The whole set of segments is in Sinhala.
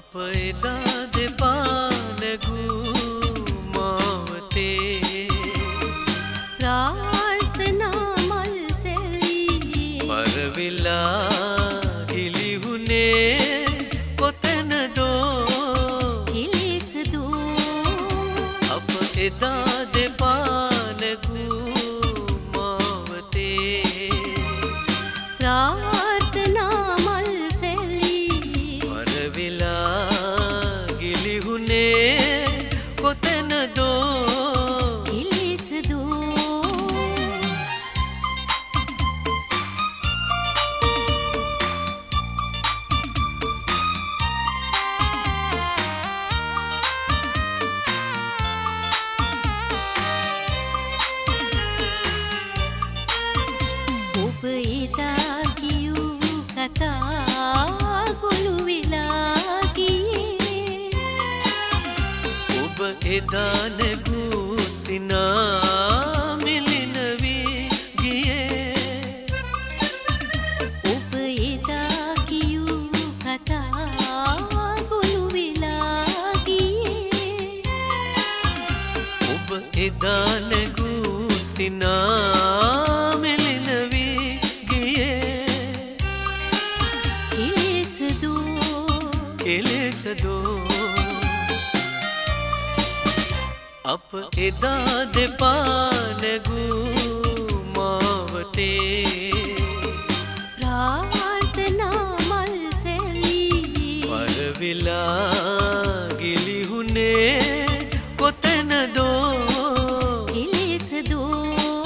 අප එදා දෙපා නැගූ මාවතේ ප්‍රාර්ථනා මල් සෙවී පරවිලා ගිලිහුනේ කොතැනදෝ කිලිසදෝ අප එදා දෙපා නැගූ මාවතේ ප්‍රාර්ථනා මල් සෙවී පරවිලා ගිලිහුනේ කොතැනදෝ ඔබ එදා කියූ කතා ගොළු වෙලා ගියේ ඔබ එදා නැගූ සිනා මිලින වී ගියේ ඔබ එදා කියූ කතා ගොළු වෙලා ගියේ ඔබ එදා නැගූ සිනා මිලින වී ගියේ කෙලෙසදෝ අප එදා දෙපා නැගූ මාවතේ ප්‍රාර්ථනා මල් සෙවී පරවිලා ගිලිහුනේ කොතැනදෝ කිලිසදෝ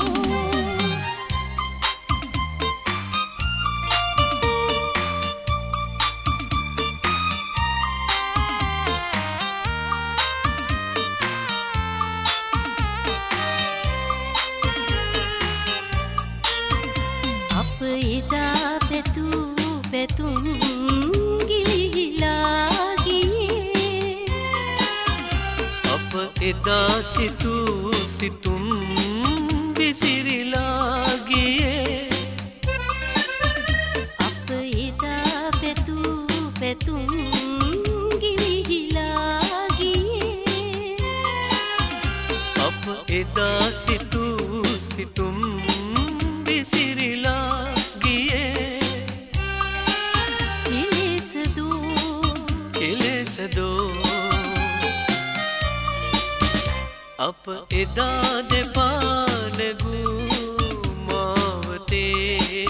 අප එදා පැතූ පැතුම් ගිලිහිලා ගියේ අප එදා සිතූ සිතුම් විසිරිලා ගියේ අප එදා පැතූ පැතුම් ගිලිහිලා ගියේ අප එදා සිතූ සිතුම් විසිරිලා ගියේ කෙලෙසදෝ අප එදා දෙපා නැගූ මාවතේ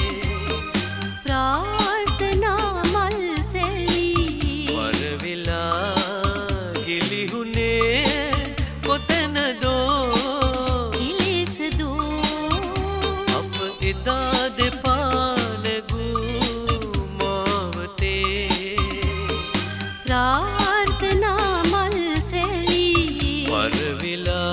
ප්‍රාර්ථනා මල් සෙවී පරවිලා ගිලිහුනේ කොතැනදෝ කිලිසදෝ අප එදා දෙපා නැගූ මාවතේ ප්‍රාර්ථනා මල් සෙවී පරවිලා